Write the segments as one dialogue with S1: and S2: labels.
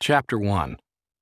S1: Chapter 1.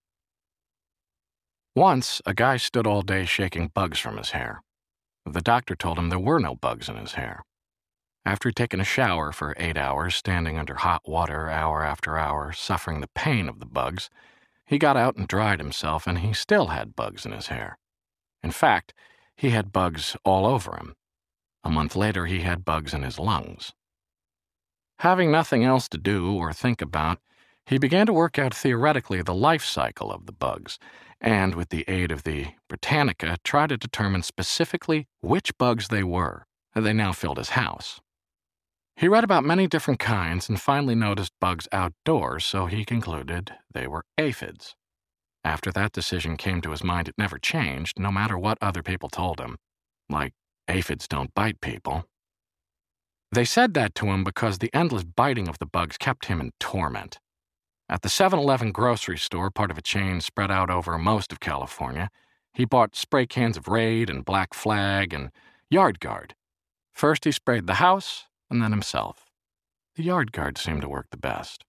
S1: Once, a guy stood all day shaking bugs from his hair. The doctor told him there were no bugs in his hair. After he'd taken a shower for 8 hours, standing under hot water hour after hour, suffering the pain of the bugs, he got out and dried himself, and he still had bugs in his hair. In fact, he had bugs all over him. A month later, he had bugs in his lungs. Having nothing else to do or think about, he began to work out theoretically the life cycle of the bugs, and with the aid of the Britannica, try to determine specifically which bugs they were. They now filled his house. He read about many different kinds and finally noticed bugs outdoors, so he concluded they were aphids. After that decision came to his mind, it never changed, no matter what other people told him. Like, aphids don't bite people. They said that to him because the endless biting of the bugs kept him in torment. At the 7-Eleven grocery store, part of a chain spread out over most of California, he bought spray cans of Raid and Black Flag and Yard Guard. First he sprayed the house, and then himself. The Yard Guard seemed to work the best.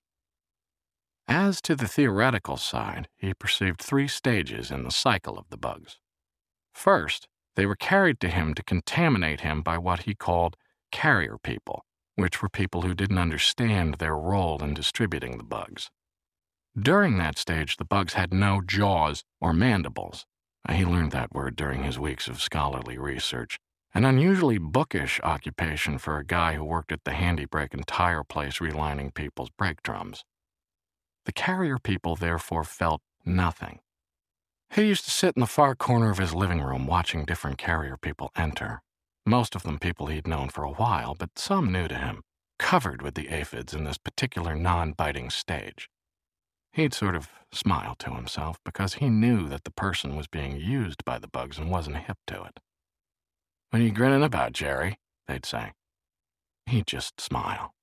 S1: As to the theoretical side, he perceived 3 stages in the cycle of the bugs. First, they were carried to him to contaminate him by what he called carrier people, which were people who didn't understand their role in distributing the bugs. During that stage, the bugs had no jaws or mandibles. He learned that word during his weeks of scholarly research, an unusually bookish occupation for a guy who worked at the handy brake and tire place relining people's brake drums. The carrier people therefore felt nothing. He used to sit in the far corner of his living room watching different carrier people enter. Most of them people he'd known for a while, but some new to him, covered with the aphids in this particular non-biting stage. He'd sort of smile to himself because he knew that the person was being used by the bugs and wasn't hip to it. "What are you grinning about, Jerry?" they'd say. He'd just smile.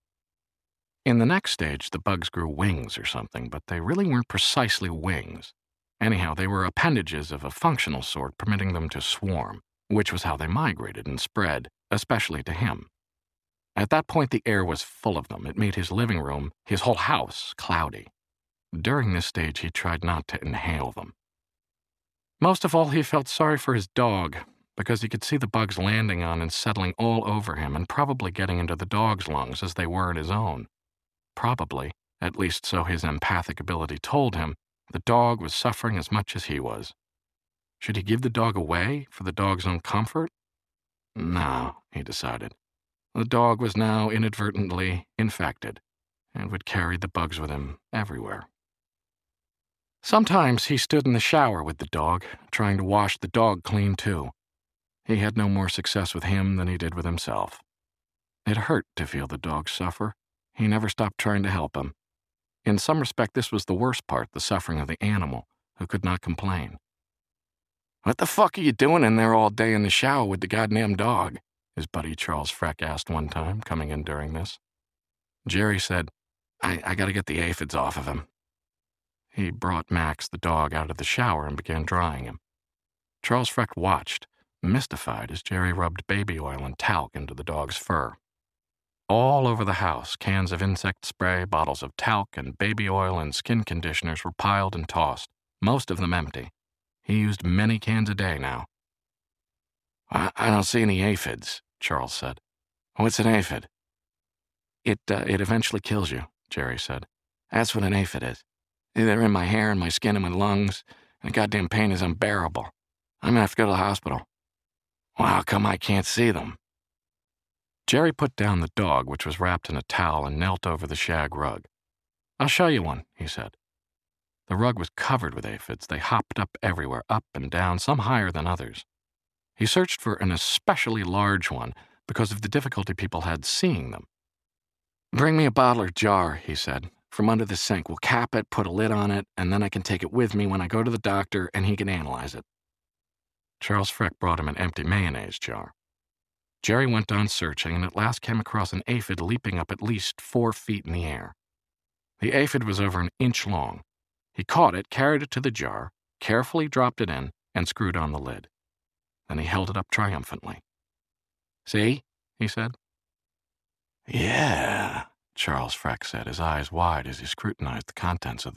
S1: In the next stage, the bugs grew wings or something, but they really weren't precisely wings. Anyhow, they were appendages of a functional sort, permitting them to swarm, which was how they migrated and spread, especially to him. At that point, the air was full of them. It made his living room, his whole house, cloudy. During this stage, he tried not to inhale them. Most of all, he felt sorry for his dog, because he could see the bugs landing on and settling all over him and probably getting into the dog's lungs as they were in his own. Probably, at least so his empathic ability told him, the dog was suffering as much as he was. Should he give the dog away for the dog's own comfort? No, he decided. The dog was now inadvertently infected and would carry the bugs with him everywhere. Sometimes he stood in the shower with the dog, trying to wash the dog clean too. He had no more success with him than he did with himself. It hurt to feel the dog suffer. He never stopped trying to help him. In some respect, this was the worst part, the suffering of the animal, who could not complain. "What the fuck are you doing in there all day in the shower with the goddamn dog?" his buddy Charles Freck asked one time, coming in during this. Jerry said, I gotta get the aphids off of him." He brought Max, the dog, out of the shower and began drying him. Charles Freck watched, mystified, as Jerry rubbed baby oil and talc into the dog's fur. All over the house, cans of insect spray, bottles of talc, and baby oil and skin conditioners were piled and tossed, most of them empty. He used many cans a day now. I don't see any aphids," Charles said. "What's an aphid?" It eventually kills you," Jerry said. "That's what an aphid is. They're in my hair and my skin and my lungs, and the goddamn pain is unbearable. I'm gonna have to go to the hospital." "Well, how come I can't see them?" Jerry put down the dog, which was wrapped in a towel, and knelt over the shag rug. "I'll show you one," he said. The rug was covered with aphids. They hopped up everywhere, up and down, some higher than others. He searched for an especially large one because of the difficulty people had seeing them. "Bring me a bottle or jar," he said, "from under the sink. We'll cap it, put a lid on it, and then I can take it with me when I go to the doctor and he can analyze it." Charles Freck brought him an empty mayonnaise jar. Jerry went on searching and at last came across an aphid leaping up at least 4 feet in the air. The aphid was over an inch long. He caught it, carried it to the jar, carefully dropped it in, and screwed on the lid. Then he held it up triumphantly. "See?" he said. "Yeah," Charles Freck said, his eyes wide as he scrutinized the contents of the